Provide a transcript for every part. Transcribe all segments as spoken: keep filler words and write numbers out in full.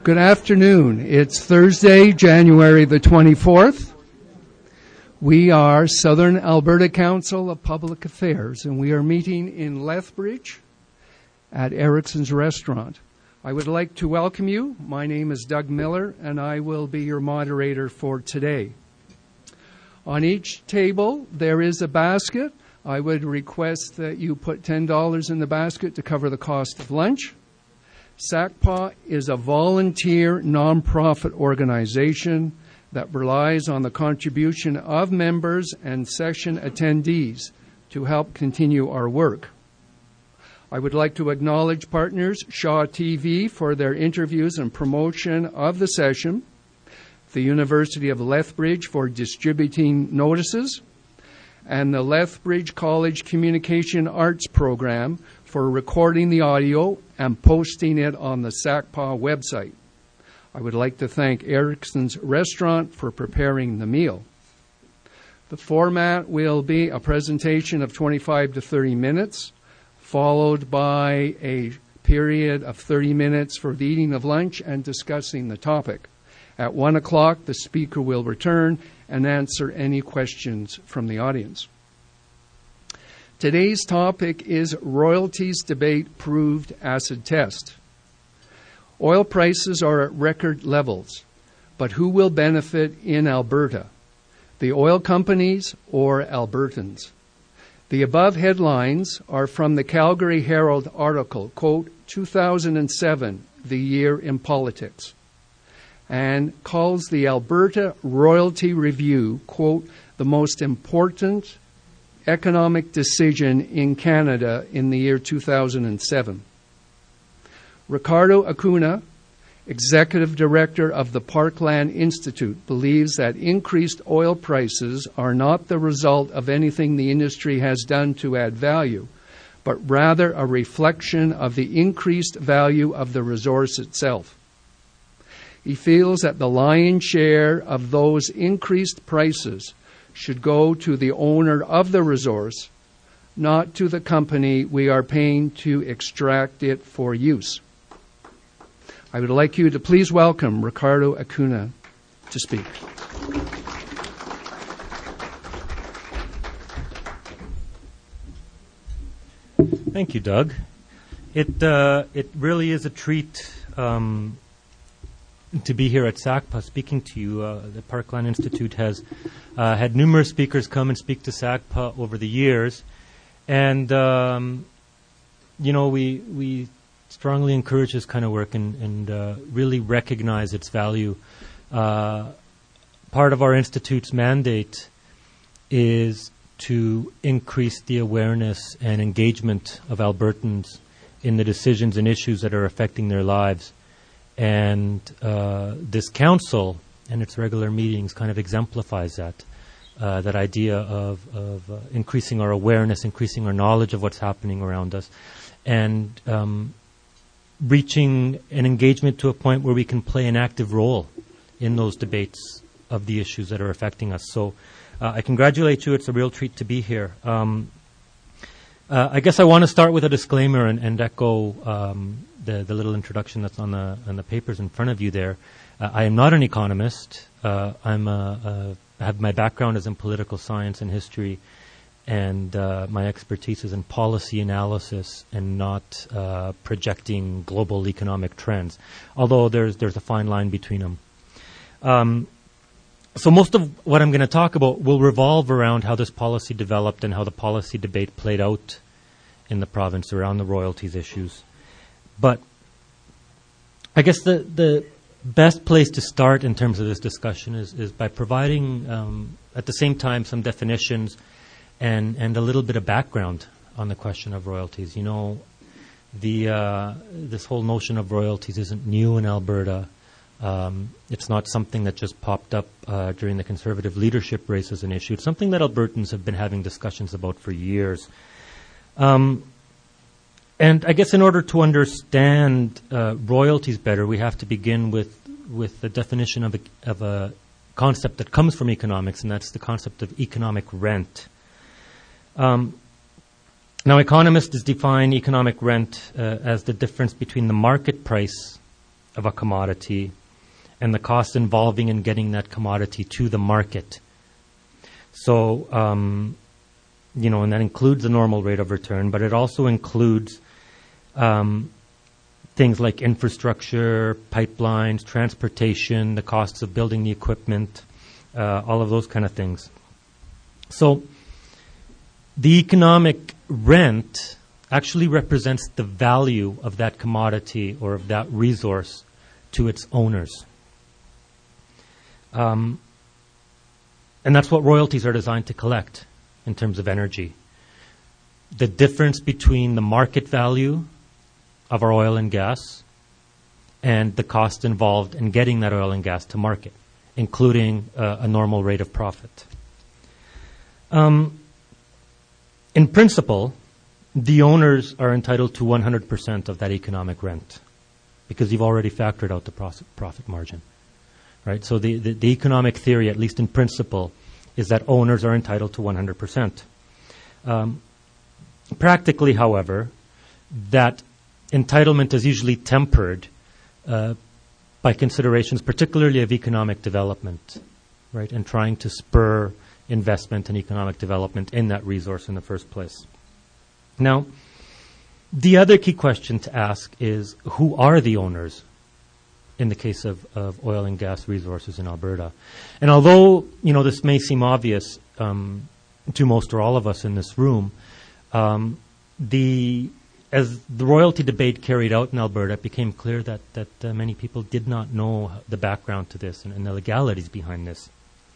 Good afternoon. It's Thursday, January the twenty-fourth. We are Southern Alberta Council of Public Affairs, and we are meeting in Lethbridge at Erickson's Restaurant. I would like to welcome you. My name is Doug Miller, and I will be your moderator for today. On each table, there is a basket. I would request that you put ten dollars in the basket to cover the cost of lunch. SACPA is a volunteer nonprofit organization that relies on the contribution of members and session attendees to help continue our work. I would like to acknowledge partners Shaw T V for their interviews and promotion of the session, the University of Lethbridge for distributing notices, and the Lethbridge College Communication Arts Program for recording the audio and posting it on the SACPA website. I would like to thank Erickson's Restaurant for preparing the meal. The format will be a presentation of twenty-five to thirty minutes, followed by a period of thirty minutes for the eating of lunch and discussing the topic. At one o'clock, the speaker will return and answer any questions from the audience. Today's topic is royalties debate proved acid test. Oil prices are at record levels, but who will benefit in Alberta? The oil companies or Albertans? The above headlines are from the Calgary Herald article, quote, two thousand seven, the year in politics, and calls the Alberta Royalty Review, quote, the most important economic decision in Canada in the year two thousand seven. Ricardo Acuna, Executive Director of the Parkland Institute, believes that increased oil prices are not the result of anything the industry has done to add value, but rather a reflection of the increased value of the resource itself. He feels that the lion's share of those increased prices should go to the owner of the resource, not to the company we are paying to extract it for use. I would like you to please welcome Ricardo Acuna to speak. Thank you, Doug. It uh, it really is a treat um, to be here at SACPA speaking to you. Uh, the Parkland Institute has uh, had numerous speakers come and speak to SACPA over the years, and um, you know we we strongly encourage this kind of work and, and uh, really recognize its value. Uh, part of our institute's mandate is to increase the awareness and engagement of Albertans in the decisions and issues that are affecting their lives. And uh, this council and its regular meetings kind of exemplifies that, uh, that idea of, of uh, increasing our awareness, increasing our knowledge of what's happening around us, and um, reaching an engagement to a point where we can play an active role in those debates of the issues that are affecting us. So uh, I congratulate you. It's a real treat to be here. Um, uh, I guess I want to start with a disclaimer and, and echo um, the, the little introduction that's on the on the papers in front of you there. Uh, I am not an economist. Uh, I'm a, a, I have my background is in political science and history, and uh, my expertise is in policy analysis and not uh, projecting global economic trends, although there's there's a fine line between them. Um, so most of what I'm going to talk about will revolve around how this policy developed and how the policy debate played out in the province around the royalties issues. But I guess the, the best place to start in terms of this discussion is, is by providing, um, at the same time, some definitions and, and a little bit of background on the question of royalties. You know, the uh, this whole notion of royalties isn't new in Alberta. Um, it's not something that just popped up uh, during the Conservative leadership race as an issue. It's something that Albertans have been having discussions about for years. Um, and I guess in order to understand uh, royalties better, we have to begin with with the definition of a, of a concept that comes from economics, and that's the concept of economic rent. Um, now, economists define economic rent uh, as the difference between the market price of a commodity and the costs involving in getting that commodity to the market. So, um, you know, and that includes the normal rate of return, but it also includes um, things like infrastructure, pipelines, transportation, the costs of building the equipment, uh, all of those kind of things. So the economic rent actually represents the value of that commodity or of that resource to its owners. Um, and that's what royalties are designed to collect in terms of energy. The difference between the market value of our oil and gas and the cost involved in getting that oil and gas to market, including uh, a normal rate of profit. Um, in principle, the owners are entitled to one hundred percent of that economic rent because you've already factored out the profit margin. Right? So the, the, the economic theory, at least in principle, is that owners are entitled to one hundred percent. Um, practically, however, that entitlement is usually tempered uh, by considerations, particularly of economic development, right, and trying to spur investment and economic development in that resource in the first place. Now, the other key question to ask is, who are the owners in the case of, of oil and gas resources in Alberta? And although, you know, this may seem obvious um, to most or all of us in this room, um, the as the royalty debate carried out in Alberta, it became clear that, that uh, many people did not know the background to this and, and the legalities behind this.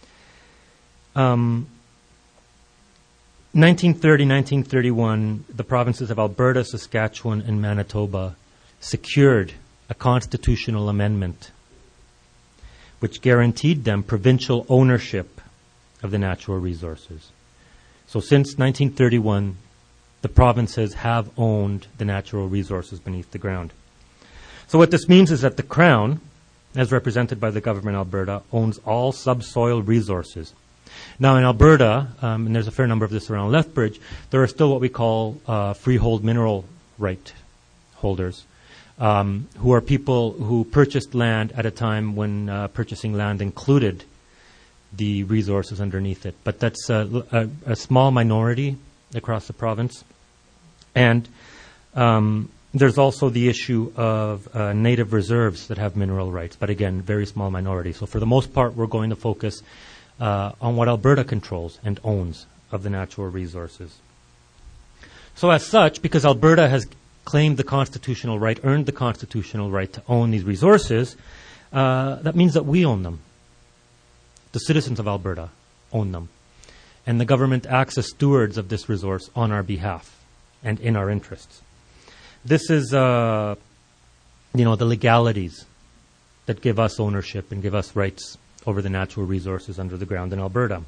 Um, nineteen thirty, nineteen thirty-one, the provinces of Alberta, Saskatchewan, and Manitoba secured a constitutional amendment which guaranteed them provincial ownership of the natural resources. So since nineteen thirty-one, the provinces have owned the natural resources beneath the ground. So what this means is that the Crown, as represented by the government of Alberta, owns all subsoil resources. Now in Alberta, um, and there's a fair number of this around Lethbridge, there are still what we call uh, freehold mineral right holders, um, who are people who purchased land at a time when uh, purchasing land included the resources underneath it. But that's a, a, a small minority across the province. And um, there's also the issue of uh, native reserves that have mineral rights, but again, very small minority. So for the most part, we're going to focus uh, on what Alberta controls and owns of the natural resources. So as such, because Alberta has claimed the constitutional right, earned the constitutional right to own these resources, uh, that means that we own them. The citizens of Alberta own them. And the government acts as stewards of this resource on our behalf and in our interests. This is, uh, you know, the legalities that give us ownership and give us rights over the natural resources under the ground in Alberta.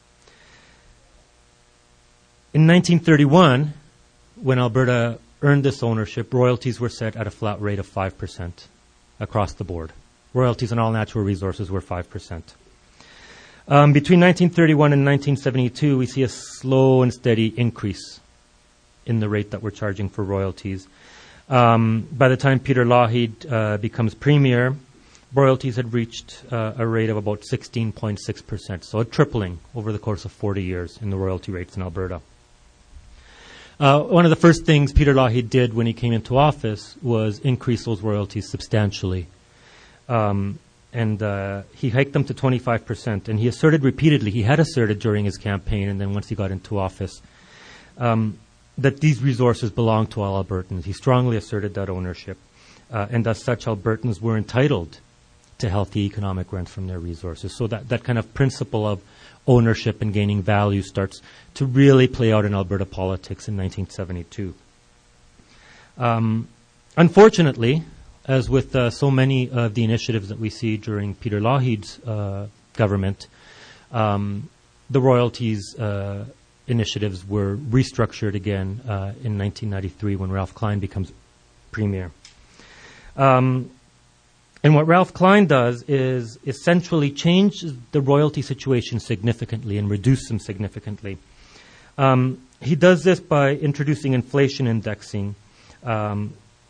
In nineteen thirty-one, when Alberta earned this ownership, royalties were set at a flat rate of five percent across the board. Royalties on all natural resources were five percent. Um, between nineteen thirty-one and nineteen seventy-two, we see a slow and steady increase in the rate that we're charging for royalties. Um, by the time Peter Lougheed uh, becomes premier, royalties had reached uh, a rate of about sixteen point six percent, so a tripling over the course of forty years in the royalty rates in Alberta. Uh, one of the first things Peter Lougheed did when he came into office was increase those royalties substantially. Um, And uh, he hiked them to twenty-five percent. And he asserted repeatedly, he had asserted during his campaign and then once he got into office, um, that these resources belong to all Albertans. He strongly asserted that ownership. Uh, and as such, Albertans were entitled to healthy economic rent from their resources. So that, that kind of principle of ownership and gaining value starts to really play out in Alberta politics in nineteen seventy-two. Um, unfortunately, as with uh, so many of the initiatives that we see during Peter Lougheed's uh, government, um, the royalties uh, initiatives were restructured again uh, in nineteen ninety-three when Ralph Klein becomes premier. Um, and what Ralph Klein does is essentially change the royalty situation significantly and reduce them significantly. Um, he does this by introducing inflation indexing, um,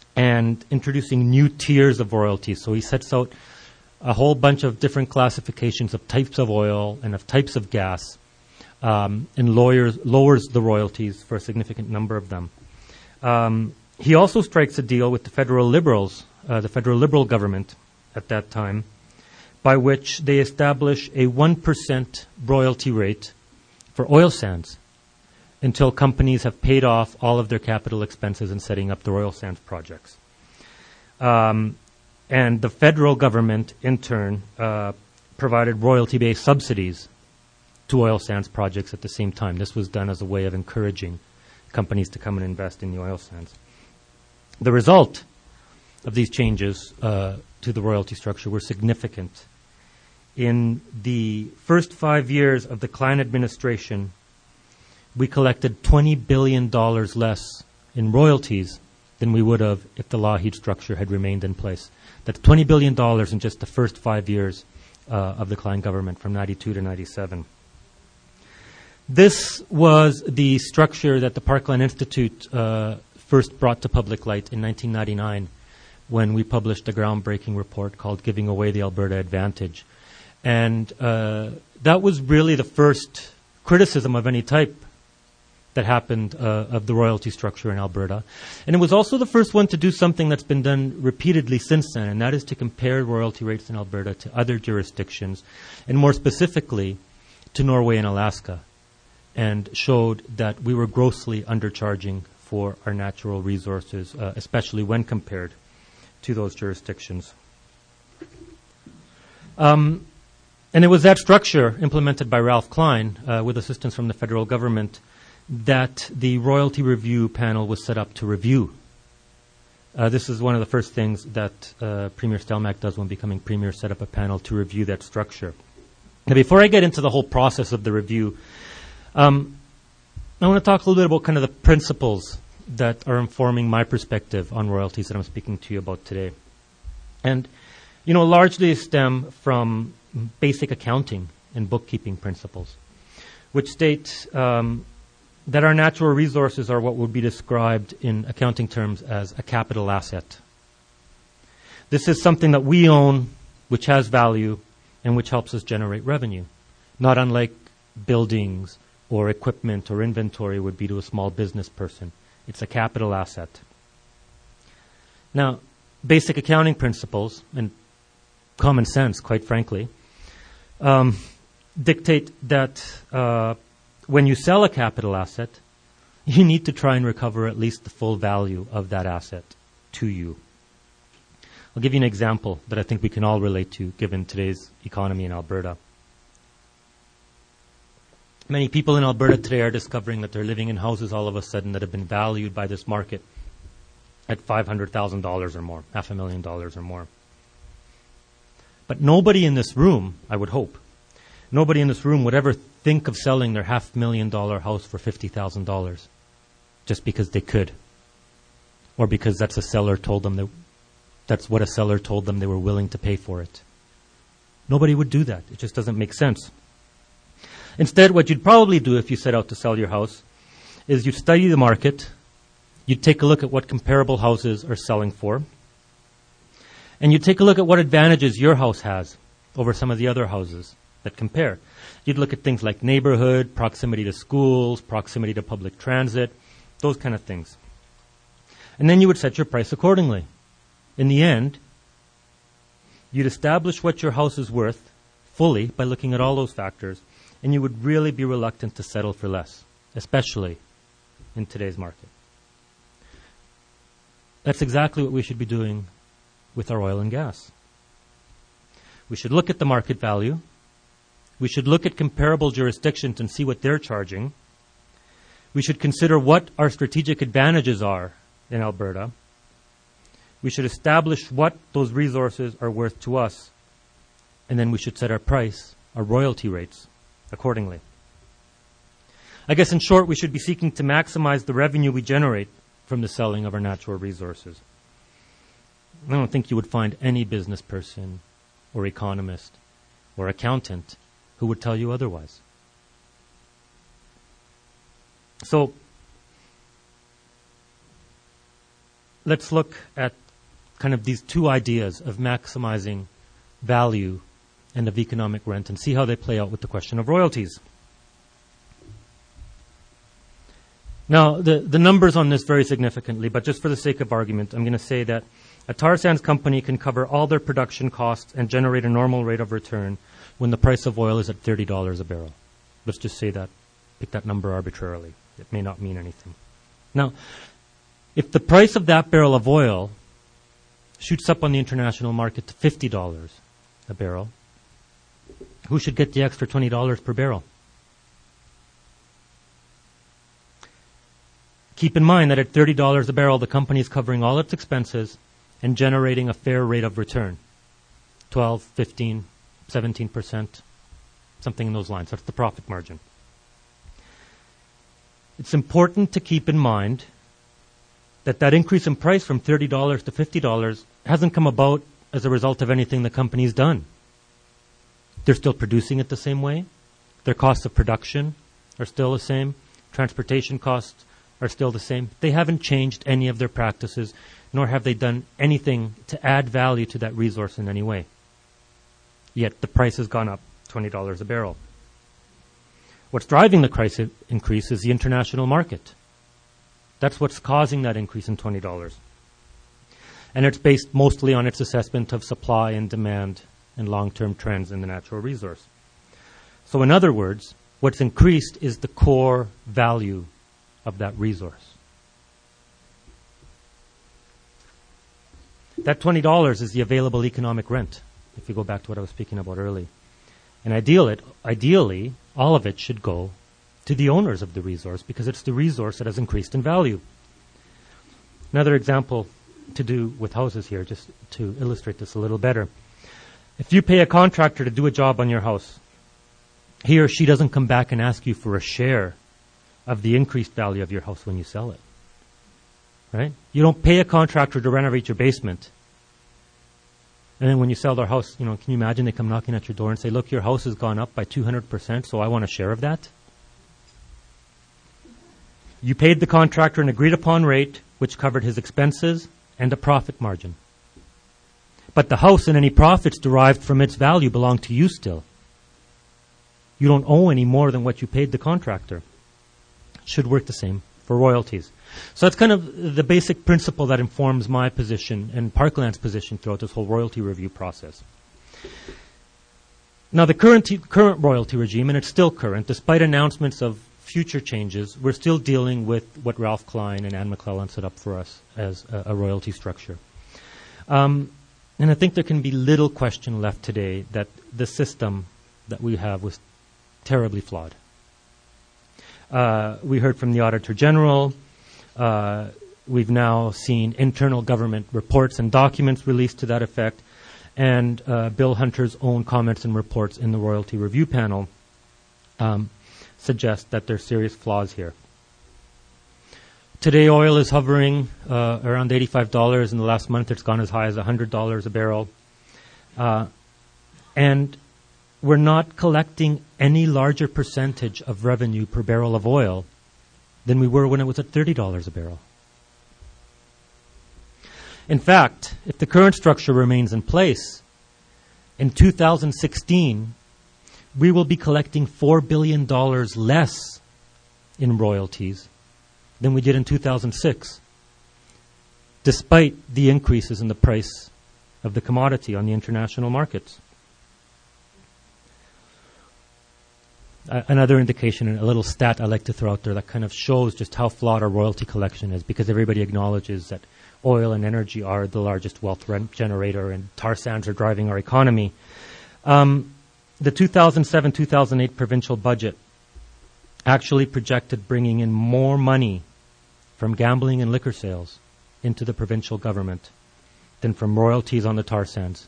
and introducing new tiers of royalties. So he sets out a whole bunch of different classifications of types of oil and of types of gas, um, and lawyers, lowers the royalties for a significant number of them. Um, he also strikes a deal with the federal liberals, uh, the federal liberal government at that time, by which they establish a one percent royalty rate for oil sands until companies have paid off all of their capital expenses in setting up the oil sands projects. Um, and the federal government, in turn, uh, provided royalty-based subsidies to oil sands projects at the same time. This was done as a way of encouraging companies to come and invest in the oil sands. The result of these changes uh, to the royalty structure were significant. In the first five years of the Klein administration, we collected twenty billion dollars less in royalties than we would have if the Lougheed structure had remained in place. That's twenty billion dollars in just the first five years uh, of the Klein government, from ninety-two to ninety-seven. This was the structure that the Parkland Institute uh, first brought to public light in nineteen ninety-nine, when we published a groundbreaking report called Giving Away the Alberta Advantage. And uh, that was really the first criticism of any type that happened uh, of the royalty structure in Alberta. And it was also the first one to do something that's been done repeatedly since then, and that is to compare royalty rates in Alberta to other jurisdictions, and more specifically to Norway and Alaska, and showed that we were grossly undercharging for our natural resources, uh, especially when compared to those jurisdictions. Um, and it was that structure implemented by Ralph Klein uh, with assistance from the federal government that the royalty review panel was set up to review. Uh, this is one of the first things that uh, Premier Stelmach does when becoming Premier, set up a panel to review that structure. Now, before I get into the whole process of the review, um, I want to talk a little bit about kind of the principles that are informing my perspective on royalties that I'm speaking to you about today. And, you know, largely stem from basic accounting and bookkeeping principles, which state um, that our natural resources are what would be described in accounting terms as a capital asset. This is something that we own, which has value, and which helps us generate revenue, not unlike buildings or equipment or inventory would be to a small business person. It's a capital asset. Now, basic accounting principles and common sense, quite frankly, um, dictate that uh, when you sell a capital asset, you need to try and recover at least the full value of that asset to you. I'll give you an example that I think we can all relate to given today's economy in Alberta. Many people in Alberta today are discovering that they're living in houses all of a sudden that have been valued by this market at five hundred thousand dollars or more, half a million dollars or more. But nobody in this room, I would hope, nobody in this room would ever think of selling their half million dollar house for fifty thousand dollars just because they could, or because that's a seller told them that that's what a seller told them they were willing to pay for it. Nobody would do that. It just doesn't make sense. Instead, what you'd probably do if you set out to sell your house is you'd study the market, you'd take a look at what comparable houses are selling for, and you'd take a look at what advantages your house has over some of the other houses that compare. You'd look at things like neighborhood, proximity to schools, proximity to public transit, those kind of things. And then you would set your price accordingly. In the end, you'd establish what your house is worth fully by looking at all those factors, and you would really be reluctant to settle for less, especially in today's market. That's exactly what we should be doing with our oil and gas. We should look at the market value. We should look at comparable jurisdictions and see what they're charging. We should consider what our strategic advantages are in Alberta. We should establish what those resources are worth to us, and then we should set our price, our royalty rates, accordingly. I guess in short, we should be seeking to maximize the revenue we generate from the selling of our natural resources. I don't think you would find any business person or economist or accountant who would tell you otherwise. So, let's look at kind of these two ideas of maximizing value and of economic rent and see how they play out with the question of royalties. Now, the, the numbers on this vary significantly, but just for the sake of argument, I'm going to say that a tar sands company can cover all their production costs and generate a normal rate of return when the price of oil is at thirty dollars a barrel. Let's just say that, pick that number arbitrarily. It may not mean anything. Now, if the price of that barrel of oil shoots up on the international market to fifty dollars a barrel, who should get the extra twenty dollars per barrel? Keep in mind that at thirty dollars a barrel, the company is covering all its expenses and generating a fair rate of return, twelve, fifteen, seventeen percent, something in those lines. That's the profit margin. It's important to keep in mind that that increase in price from thirty dollars to fifty dollars hasn't come about as a result of anything the company's done. They're still producing it the same way. Their costs of production are still the same. Transportation costs are still the same. They haven't changed any of their practices, nor have they done anything to add value to that resource in any way. Yet the price has gone up twenty dollars a barrel. What's driving the price increase is the international market. That's what's causing that increase in twenty dollars. And it's based mostly on its assessment of supply and demand and long-term trends in the natural resource. So in other words, what's increased is the core value of that resource. That twenty dollars is the available economic rent, if we go back to what I was speaking about earlier. And ideal it, ideally, all of it should go to the owners of the resource because it's the resource that has increased in value. Another example to do with houses here, just to illustrate this a little better. If you pay a contractor to do a job on your house, he or she doesn't come back and ask you for a share of the increased value of your house when you sell it. Right? You don't pay a contractor to renovate your basement. And then when you sell their house, you know, can you imagine they come knocking at your door and say, look, your house has gone up by two hundred percent, so I want a share of that? You paid the contractor an agreed upon rate, which covered his expenses and a profit margin. But the house and any profits derived from its value belong to you still. You don't owe any more than what you paid the contractor. Should work the same for royalties. So that's kind of the basic principle that informs my position and Parkland's position throughout this whole royalty review process. Now, the current current royalty regime, and it's still current, despite announcements of future changes, we're still dealing with what Ralph Klein and Anne McClellan set up for us as a, a royalty structure. Um, and I think there can be little question left today that the system that we have was terribly flawed. Uh, we heard from the Auditor General. Uh, we've now seen internal government reports and documents released to that effect, and uh, Bill Hunter's own comments and reports in the Royalty Review Panel um, suggest that there's serious flaws here. Today, oil is hovering uh, around eighty-five dollars. In the last month, it's gone as high as one hundred dollars a barrel. Uh, and we're not collecting any larger percentage of revenue per barrel of oil than we were when it was at thirty dollars a barrel. In fact, if the current structure remains in place, in two thousand sixteen, we will be collecting four billion dollars less in royalties than we did in two thousand six, despite the increases in the price of the commodity on the international markets. Uh, another indication, and a little stat I like to throw out there that kind of shows just how flawed our royalty collection is, because everybody acknowledges that oil and energy are the largest wealth rent generator and tar sands are driving our economy. Um, the two thousand seven two thousand eight provincial budget actually projected bringing in more money from gambling and liquor sales into the provincial government than from royalties on the tar sands.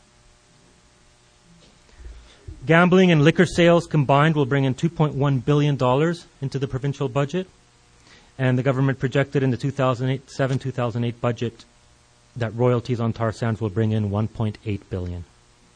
Gambling and liquor sales combined will bring in two point one billion dollars into the provincial budget, and the government projected in the two thousand seven two thousand eight budget that royalties on tar sands will bring in one point eight billion dollars.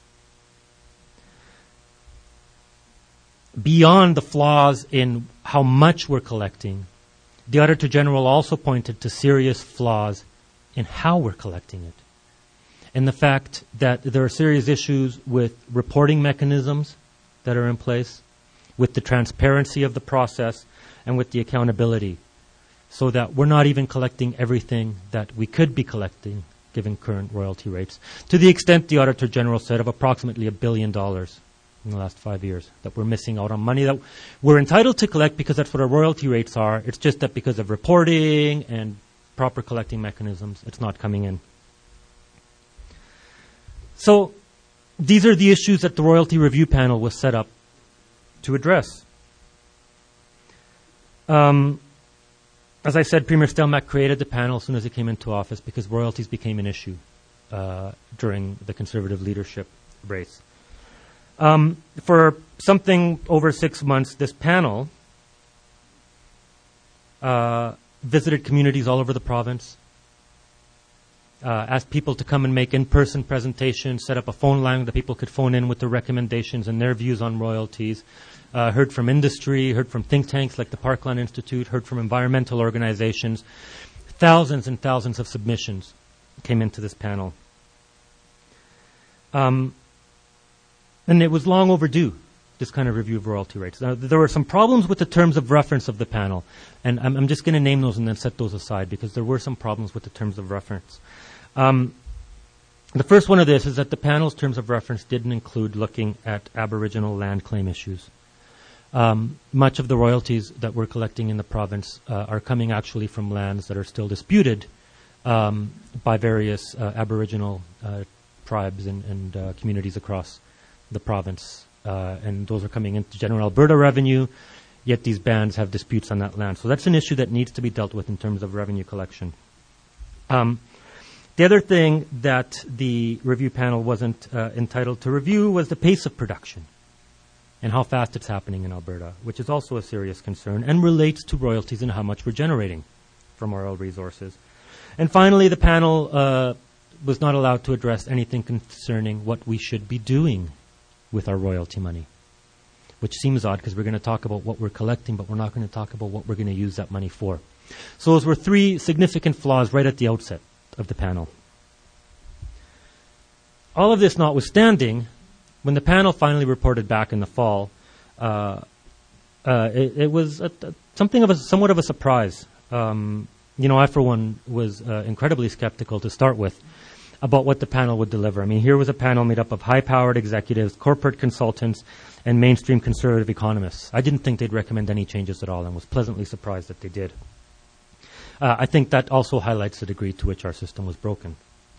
Beyond the flaws in how much we're collecting, the Auditor General also pointed to serious flaws in how we're collecting it. And the fact that there are serious issues with reporting mechanisms that are in place, with the transparency of the process, and with the accountability, so that we're not even collecting everything that we could be collecting given current royalty rates, to the extent the Auditor General said of approximately a billion dollars in the last five years, that we're missing out on money that we're entitled to collect because that's what our royalty rates are. It's just that because of reporting and proper collecting mechanisms, it's not coming in. So these are the issues that the Royalty Review Panel was set up to address. Um, as I said, Premier Stelmach created the panel as soon as he came into office because royalties became an issue uh, during the Conservative leadership race. Um, for something over six months, this panel uh, visited communities all over the province, uh, asked people to come and make in-person presentations, set up a phone line that people could phone in with their recommendations and their views on royalties, uh, heard from industry, heard from think tanks like the Parkland Institute, heard from environmental organizations. Thousands and thousands of submissions came into this panel. Um, And it was long overdue, this kind of review of royalty rates. Now, there were some problems with the terms of reference of the panel, and I'm, I'm just going to name those and then set those aside because there were some problems with the terms of reference. Um, the first one of this is that the panel's terms of reference didn't include looking at Aboriginal land claim issues. Um, much of the royalties that we're collecting in the province uh, are coming actually from lands that are still disputed um, by various uh, Aboriginal uh, tribes and, and uh, communities across the province, uh, and those are coming into general Alberta revenue, yet these bands have disputes on that land. So that's an issue that needs to be dealt with in terms of revenue collection. Um, the other thing that the review panel wasn't uh, entitled to review was the pace of production and how fast it's happening in Alberta, which is also a serious concern and relates to royalties and how much we're generating from our oil resources. And finally, the panel uh, was not allowed to address anything concerning what we should be doing with our royalty money, which seems odd because we're going to talk about what we're collecting, but we're not going to talk about what we're going to use that money for. So those were three significant flaws right at the outset of the panel. All of this notwithstanding, when the panel finally reported back in the fall, uh, uh, it, it was a, a, something of a somewhat of a surprise. Um, you know, I for one was uh, incredibly skeptical to start with about what the panel would deliver. I mean, here was a panel made up of high-powered executives, corporate consultants, and mainstream conservative economists. I didn't think they'd recommend any changes at all and was pleasantly surprised that they did. Uh, I think that also highlights the degree to which our system was broken.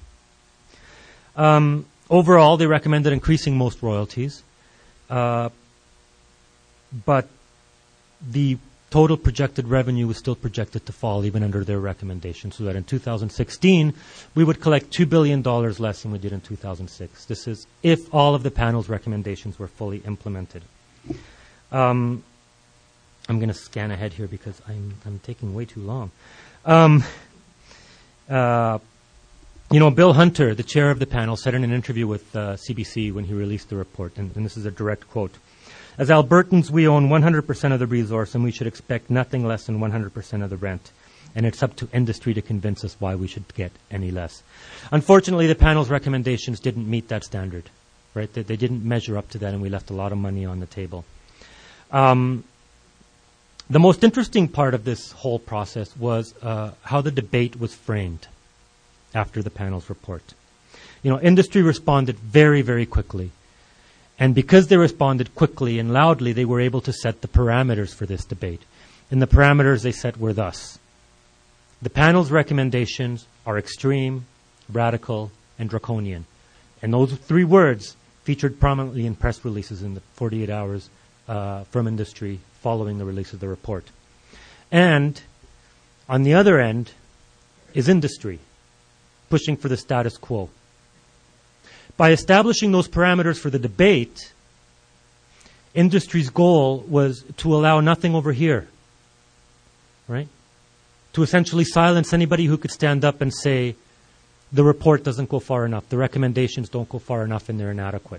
Um, overall, they recommended increasing most royalties, uh, but the total projected revenue was still projected to fall even under their recommendation, so that in two thousand sixteen, we would collect two billion dollars less than we did in two thousand six. This is if all of the panel's recommendations were fully implemented. Um, I'm going to scan ahead here because I'm, I'm taking way too long. Um, uh, you know, Bill Hunter, the chair of the panel, said in an interview with uh, C B C when he released the report, and, and this is a direct quote, "As Albertans, we own one hundred percent of the resource and we should expect nothing less than one hundred percent of the rent. And it's up to industry to convince us why we should get any less." Unfortunately, the panel's recommendations didn't meet that standard, right? They, they didn't measure up to that, and we left a lot of money on the table. Um, the most interesting part of this whole process was uh, how the debate was framed after the panel's report. You know, industry responded very, very quickly. And because they responded quickly and loudly, they were able to set the parameters for this debate. And the parameters they set were thus. The panel's recommendations are extreme, radical, and draconian. And those three words featured prominently in press releases in the forty-eight hours uh, from industry following the release of the report. And on the other end is industry, pushing for the status quo. By establishing those parameters for the debate, industry's goal was to allow nothing over here, right? To essentially silence anybody who could stand up and say, the report doesn't go far enough, the recommendations don't go far enough, and they're inadequate.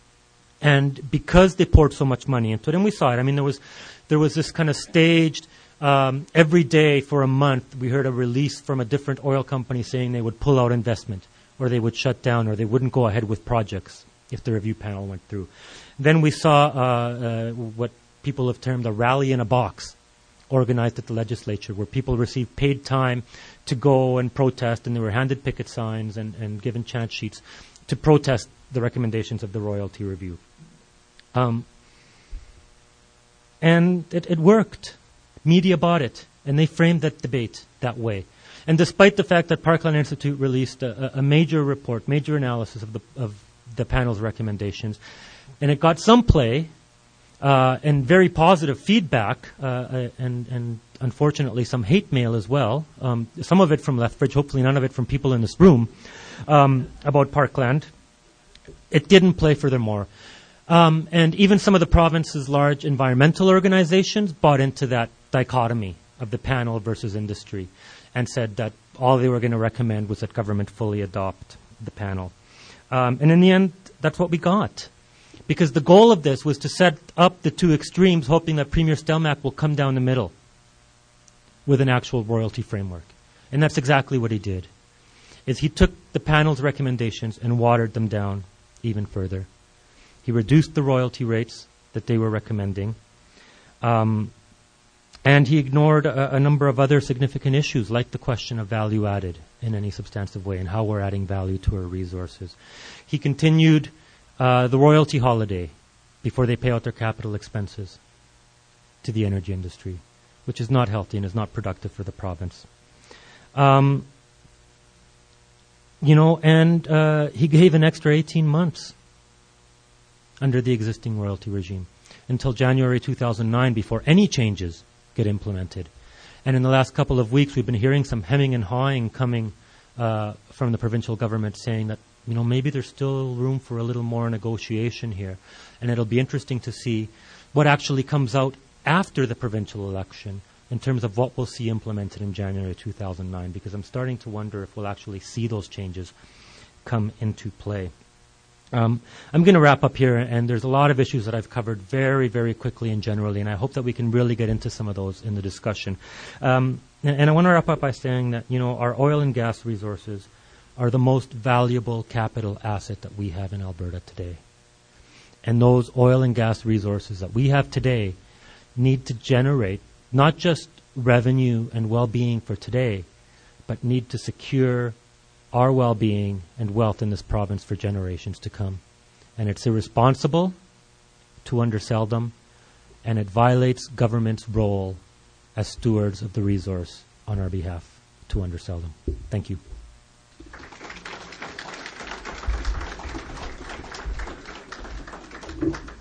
And because they poured so much money into it, and we saw it, I mean, there was there was this kind of staged Um, every day for a month, we heard a release from a different oil company saying they would pull out investment, or they would shut down, or they wouldn't go ahead with projects if the review panel went through. Then we saw uh, uh, what people have termed a rally in a box, organized at the legislature, where people received paid time to go and protest, and they were handed picket signs and, and given chant sheets to protest the recommendations of the royalty review. Um, and it, it worked. Media bought it, and they framed that debate that way. And despite the fact that Parkland Institute released a, a major report, major analysis of the of the panel's recommendations, and it got some play uh, and very positive feedback, uh, and, and unfortunately some hate mail as well, um, some of it from Lethbridge, hopefully none of it from people in this room, um, about Parkland, it didn't play furthermore. Um, and even some of the province's large environmental organizations bought into that dichotomy of the panel versus industry, and said that all they were going to recommend was that government fully adopt the panel. Um, and in the end, that's what we got. Because the goal of this was to set up the two extremes, hoping that Premier Stelmach will come down the middle with an actual royalty framework. And that's exactly what he did. Is he took the panel's recommendations and watered them down even further. He reduced the royalty rates that they were recommending. Um, And he ignored a, a number of other significant issues, like the question of value added in any substantive way and how we're adding value to our resources. He continued uh, the royalty holiday before they pay out their capital expenses to the energy industry, which is not healthy and is not productive for the province. Um, you know, and uh, he gave an extra eighteen months under the existing royalty regime until January two thousand nine before any changes get implemented. And in the last couple of weeks, we've been hearing some hemming and hawing coming uh, from the provincial government saying that, you know, maybe there's still room for a little more negotiation here. And it'll be interesting to see what actually comes out after the provincial election in terms of what we'll see implemented in January two thousand nine, because I'm starting to wonder if we'll actually see those changes come into play. Um, I'm going to wrap up here, and there's a lot of issues that I've covered very, very quickly and generally, and I hope that we can really get into some of those in the discussion. Um, and, and I want to wrap up by saying that, you know, our oil and gas resources are the most valuable capital asset that we have in Alberta today. And those oil and gas resources that we have today need to generate not just revenue and well-being for today, but need to secure our well-being and wealth in this province for generations to come. And it's irresponsible to undersell them, and it violates government's role as stewards of the resource on our behalf to undersell them. Thank you. Thank you.